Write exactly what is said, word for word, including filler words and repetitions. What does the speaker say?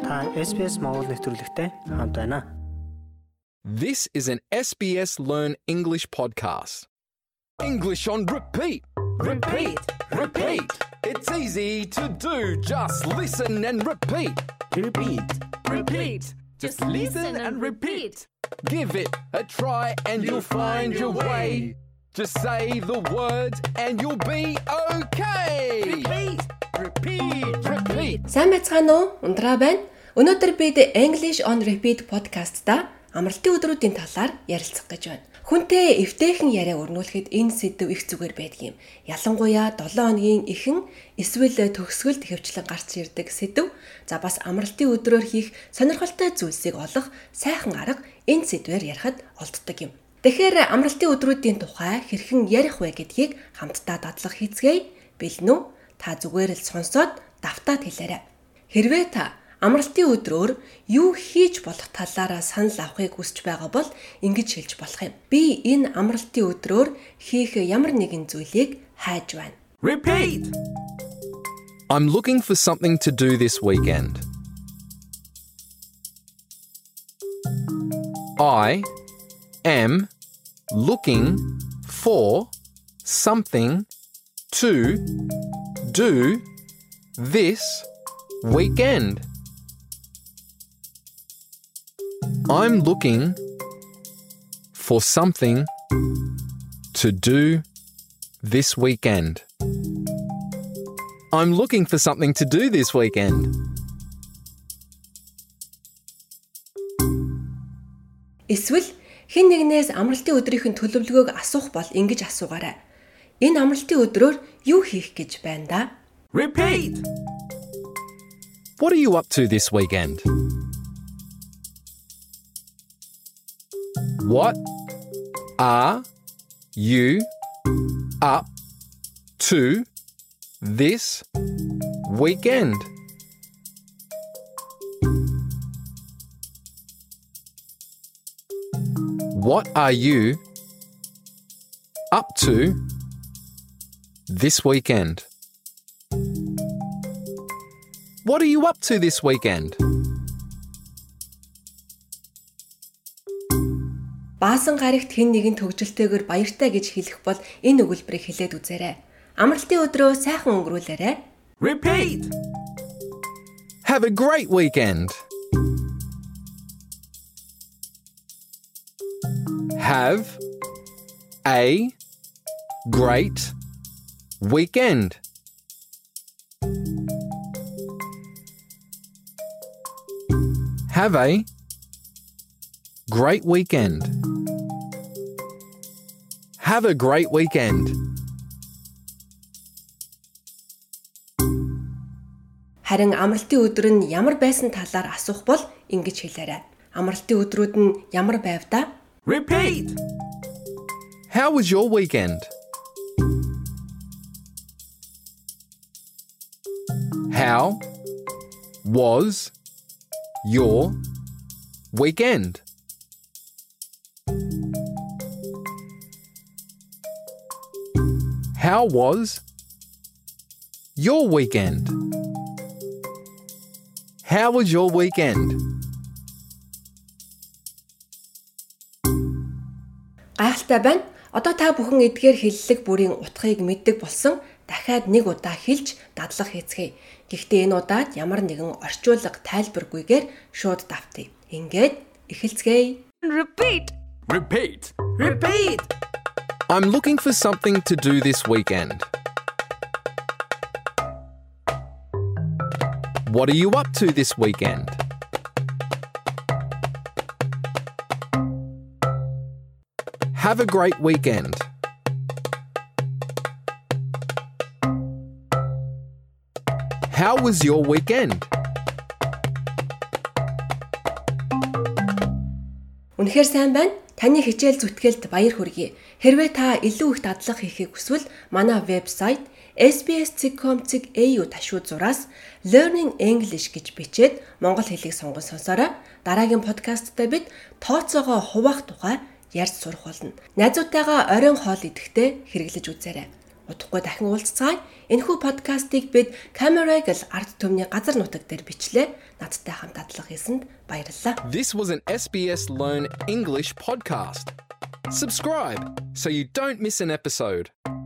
Та эс би эс Монгол нэвтрүүлэгтэй хамт байна. This is an S B S Learn English podcast. English on repeat. Repeat. Repeat. It's easy to do. Just listen and repeat. Repeat. Repeat. Just listen and repeat. Give it a try and you'll find your way. Just say the words and you'll be okay. Repeat. Repeat. Repeat. Сайн байцгаана уу? Ундраа байна. Өнөөдөр бид English on Repeat podcast-та амралтын өдрүүдийн талаар ярилцах гэж байна. Хүнтэй эвтэйхэн яриа өрнүүлэхэд энэ сэдв их зүгээр байдаг юм. Ялангуяа долоон хоногийн эхэн эсвэл төгсгөлд хөвчлэн гарч ирдэг сэдв. За бас амралтын өдрөөр хийх сонирхолтой зүйлсийг олох сайхан арга энэ сэдвээр ярихад олддог юм. Тэгэхээр амралтын өдрүүдийн тухай хэрхэн ярих вэ гэдгийг хамтдаа дадлах хийцгээе. Бэлэн үү? Та зүгээр л сонсоод давтаад хэлээрэй. Хэрвээ та амралтын өдрөөр юу хийж болох талаараа санал авахыг хүсэж байгаа бол ингэж хэлж болох юм. Би энэ амралтын өдрөөр хийх ямар нэгэн зүйлийг хайж байна. Repeat. I'm looking for something to do this weekend. I am looking for something to do this weekend. I'm looking for something to do this weekend. I'm looking for something to do this weekend. Эсвэл хэн нэгнээс амралтын өдрийнх нь төлөвлөгөөг асуух бол ингэж асуугаарай. Энэ амралтын өдрөөр юу хийх гэж байна да? Repeat. What are you up to this weekend? What are you up to this weekend? What are you up to this weekend? What are you up to this weekend? Баасан гарагт хэн нэгэн төгжилтэйгээр баяртай гэж хэлэх бол энэ өгүүлбэрийг хэлээд үзээрэй. Амралтын өдрөө сайхан өнгөрүүлээрэй. Repeat. Have a great weekend. Have a great weekend. Have a great weekend. Have a great weekend. Харин амралтын өдөр нь ямар байсан талаар асуух бол ингэж хэлээрэй. Амралтын өдрүүд нь ямар байв да? Repeat. How was your weekend? How was your weekend? How was your weekend? How was your weekend? Гайхалтай байна. Одоо та бүхэн эдгээр хэллэг бүрийн утгыг мэддэг болсон. Дахиад нэг удаа хэлж дадлах хийцгээе. Гэхдээ энэ удаад ямар нэгэн орчуулга тайлбаргүйгээр шууд давтъя. Ингээд эхэлцгээе. Repeat. Repeat. Repeat. I'm looking for something to do this weekend. What are you up to this weekend? Have a great weekend. How was your weekend? Үнэхээр сайн байна. Таны хичээл зүтгэлд баяр хүргэе. Хэрвээ та илүү их дадлага хийхийг хүсвэл манай вебсайт эс би эс dot com dot a u ташуу зураас Learning English гэж бичээд монгол хэлийг сонгон сонсоорой. Дараагийн подкасттай бид тооцоогоо хуваах тухай ярьж сурах болно. Найзуудтайгаа оройн хоол идэхдээ хэрэглэж үзээрэй. Удахгүй дахин уулзцаая. Энэхүү подкастыг бид Camera гэл ард түмний газар нутаг дээр бичлээ. Надтай хамт атлах хийсэнд баярлалаа. This was an S B S Learn English podcast. Subscribe so you don't miss an episode.